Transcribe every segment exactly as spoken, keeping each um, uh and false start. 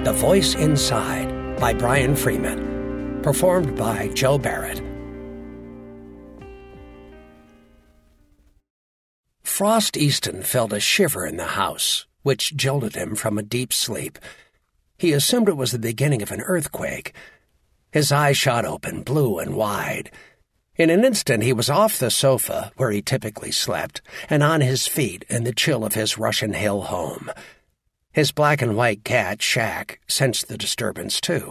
The Voice Inside by Brian Freeman. Performed by Joe Barrett. Frost Easton felt a shiver in the house, which jolted him from a deep sleep. He assumed it was the beginning of an earthquake. His eyes shot open, blue and wide. In an instant he was off the sofa, where he typically slept, and on his feet in the chill of his Russian Hill home. His black-and-white cat, Shaq, sensed the disturbance, too.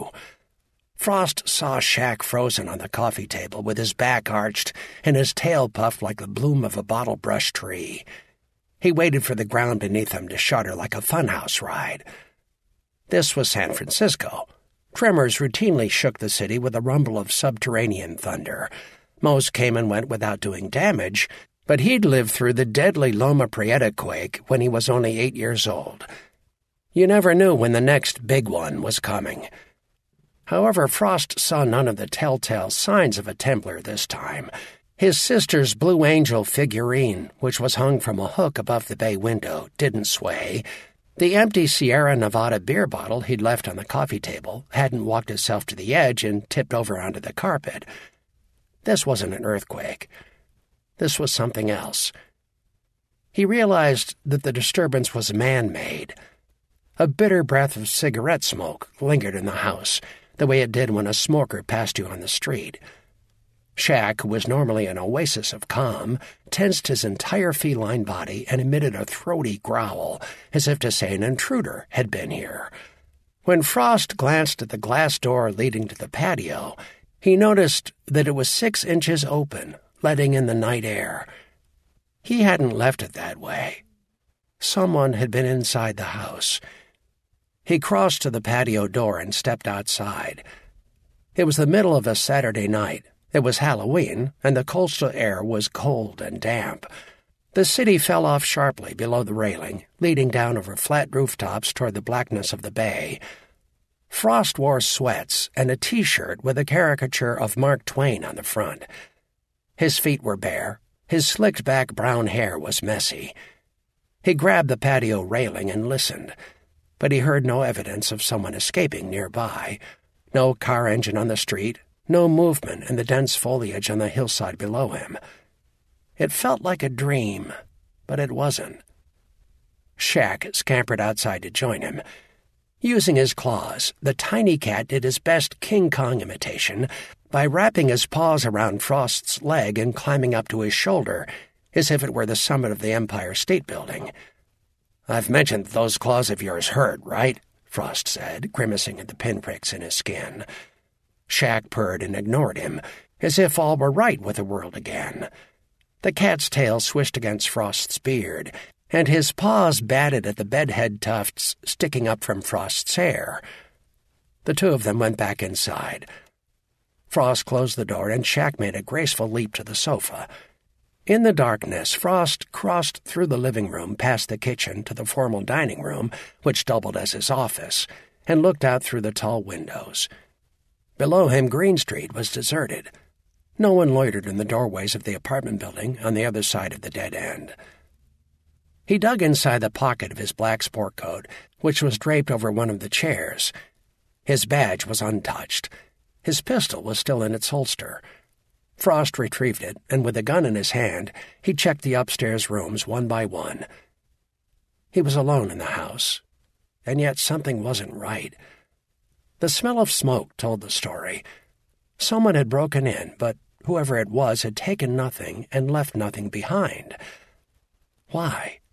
Frost saw Shaq frozen on the coffee table with his back arched and his tail puffed like the bloom of a bottle-brush tree. He waited for the ground beneath him to shudder like a funhouse ride. This was San Francisco. Tremors routinely shook the city with a rumble of subterranean thunder. Most came and went without doing damage, but he'd lived through the deadly Loma Prieta quake when he was only eight years old. You never knew when the next big one was coming. However, Frost saw none of the telltale signs of a Templar this time. His sister's Blue Angel figurine, which was hung from a hook above the bay window, didn't sway. The empty Sierra Nevada beer bottle he'd left on the coffee table hadn't walked itself to the edge and tipped over onto the carpet. This wasn't an earthquake. This was something else. He realized that the disturbance was man-made. A bitter breath of cigarette smoke lingered in the house, the way it did when a smoker passed you on the street. Shaq, who was normally an oasis of calm, tensed his entire feline body and emitted a throaty growl, as if to say an intruder had been here. When Frost glanced at the glass door leading to the patio, he noticed that it was six inches open, letting in the night air. He hadn't left it that way. Someone had been inside the house. He crossed to the patio door and stepped outside. It was the middle of a Saturday night. It was Halloween, and the coastal air was cold and damp. The city fell off sharply below the railing, leading down over flat rooftops toward the blackness of the bay. Frost wore sweats and a T-shirt with a caricature of Mark Twain on the front. His feet were bare. His slicked-back brown hair was messy. He grabbed the patio railing and listened, but he heard no evidence of someone escaping nearby. No car engine on the street, no movement in the dense foliage on the hillside below him. It felt like a dream, but it wasn't. Shaq scampered outside to join him. Using his claws, the tiny cat did his best King Kong imitation by wrapping his paws around Frost's leg and climbing up to his shoulder, as if it were the summit of the Empire State Building. "I've mentioned that those claws of yours hurt, right?" Frost said, grimacing at the pinpricks in his skin. Shaq purred and ignored him, as if all were right with the world again. The cat's tail swished against Frost's beard, and his paws batted at the bedhead tufts sticking up from Frost's hair. The two of them went back inside. Frost closed the door, and Shaq made a graceful leap to the sofa. In the darkness, Frost crossed through the living room past the kitchen to the formal dining room, which doubled as his office, and looked out through the tall windows. Below him, Green Street was deserted. No one loitered in the doorways of the apartment building on the other side of the dead end. He dug inside the pocket of his black sport coat, which was draped over one of the chairs. His badge was untouched. His pistol was still in its holster. Frost retrieved it, and with a gun in his hand, he checked the upstairs rooms one by one. He was alone in the house, and yet something wasn't right. The smell of smoke told the story. Someone had broken in, but whoever it was had taken nothing and left nothing behind. Why?